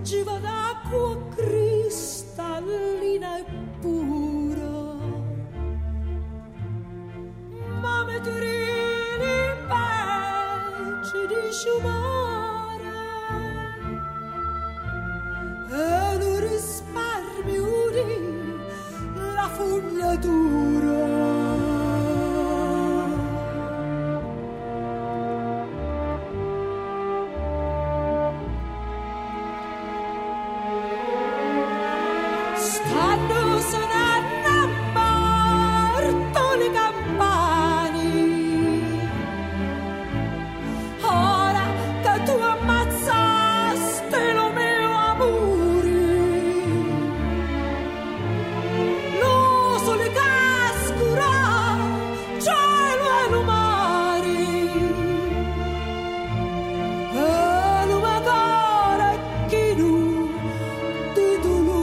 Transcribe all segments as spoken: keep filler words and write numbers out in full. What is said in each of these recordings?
scorgeva d'acqua cristallina e pura, ma mi tirini pezzi di sciumare e non risparmio di la fognatura. Stanno suonando a morto le campane, ora che tu ammazzaste lo mio amore, lo sole cascura, cielo e lo mare, e lo magare che tu di dolore.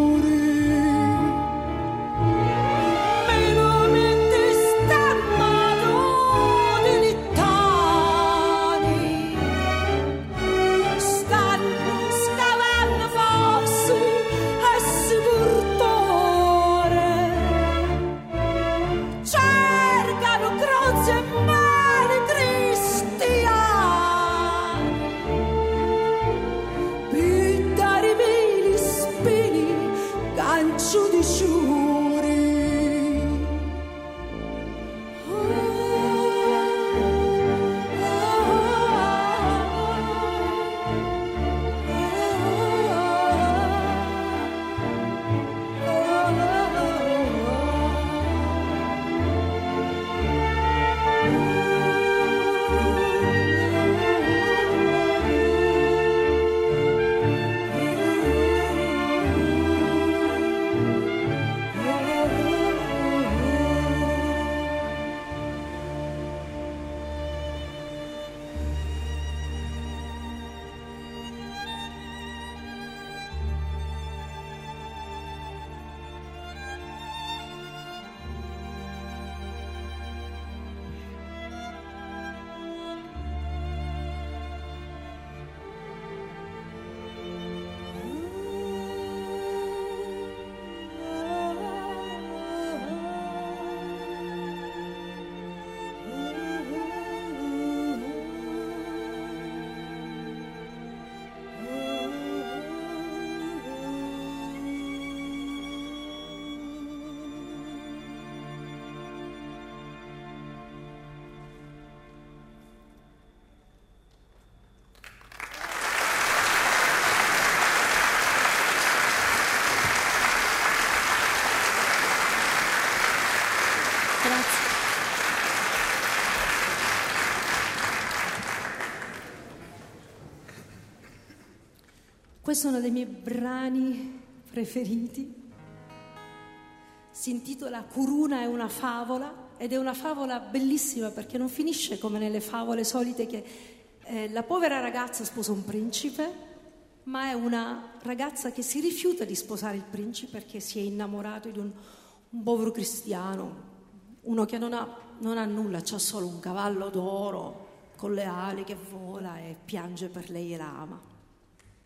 Questo è uno dei miei brani preferiti, si intitola Curuna è una favola ed è una favola bellissima perché non finisce come nelle favole solite che eh, la povera ragazza sposa un principe, ma è una ragazza che si rifiuta di sposare il principe perché si è innamorato di un, un povero cristiano, uno che non ha, non ha nulla, c'ha solo un cavallo d'oro con le ali che vola e piange per lei e la ama.